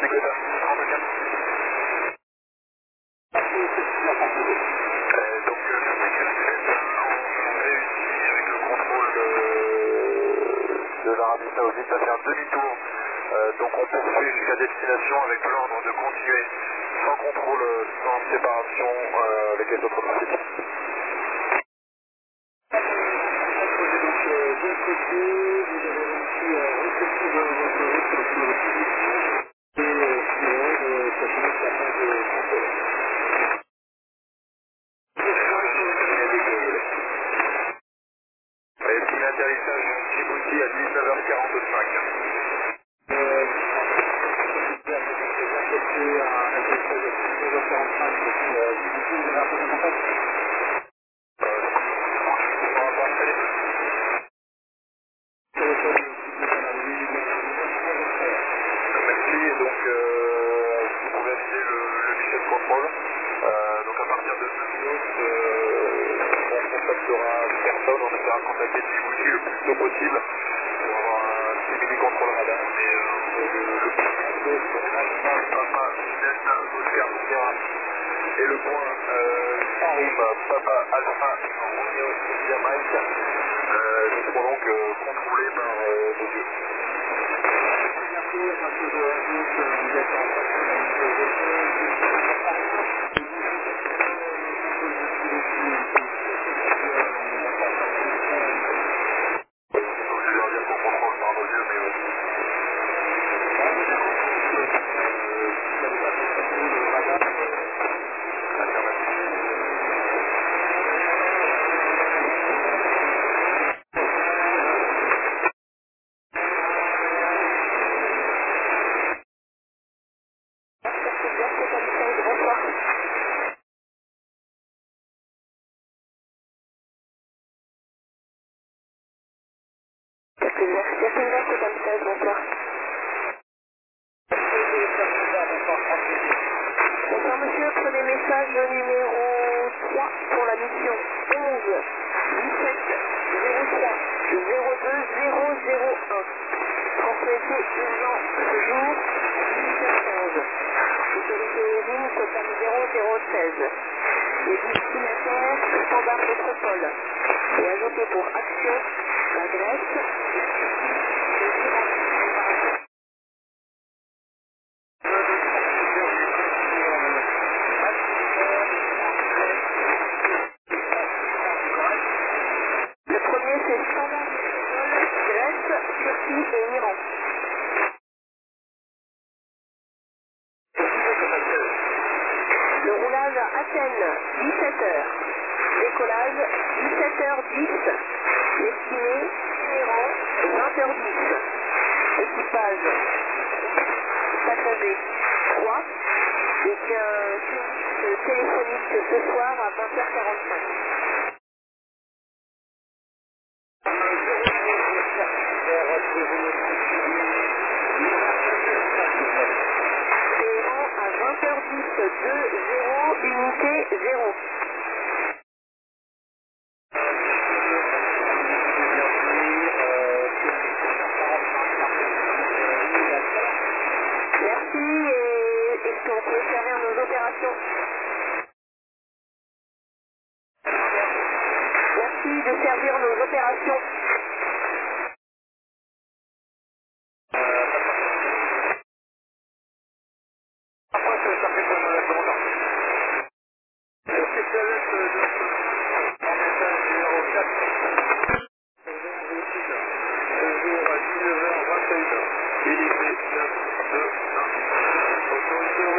de l'Arabie Saoudite à faire demi-tour. Donc on poursuit jusqu'à destination avec l'ordre de continuer sans contrôle, sans séparation avec les autres trafics. Et puis l'atterrissage Djibouti à 19h45. Merci, et donc vous pouvez aviser le guichet de contrôle. Donc à partir de 2 minutes, on contactera personne, on essaiera de contacter Djibouti le plus tôt possible pour avoir un petit mini-contrôle radar. Mais le point Alpha, Papa, Delta, Oscar, Sierra et le point Sarum, Papa, Alpha, Romeo, India, Mike nous serons donc contrôlés par nos yeux. Je vais leur dire qu'on contrôle par nos yeux, mais Bonsoir monsieur, prenez message numéro 3 pour la mission 11 17 03 02001. Transmettez urgent ce jour à 18h15. Autorité ligne total numéro 016. Les destinataires standard métropole. Et ajoutez pour action la Grèce, le premier c'est standard métropole, Grèce, Turquie et Iran. Le roulage à Athènes, 17h. Décollage, 17h10. Estimé, Iran, 20h10. Équipage, passager, 3. Et bien, service téléphonique ce soir à 20h45. Téhéran à 20h10, 2-0, unité 0. Merci et est-ce qu'on peut servir nos opérations? Merci de servir nos opérations. unité 9, 2, 1. Autorité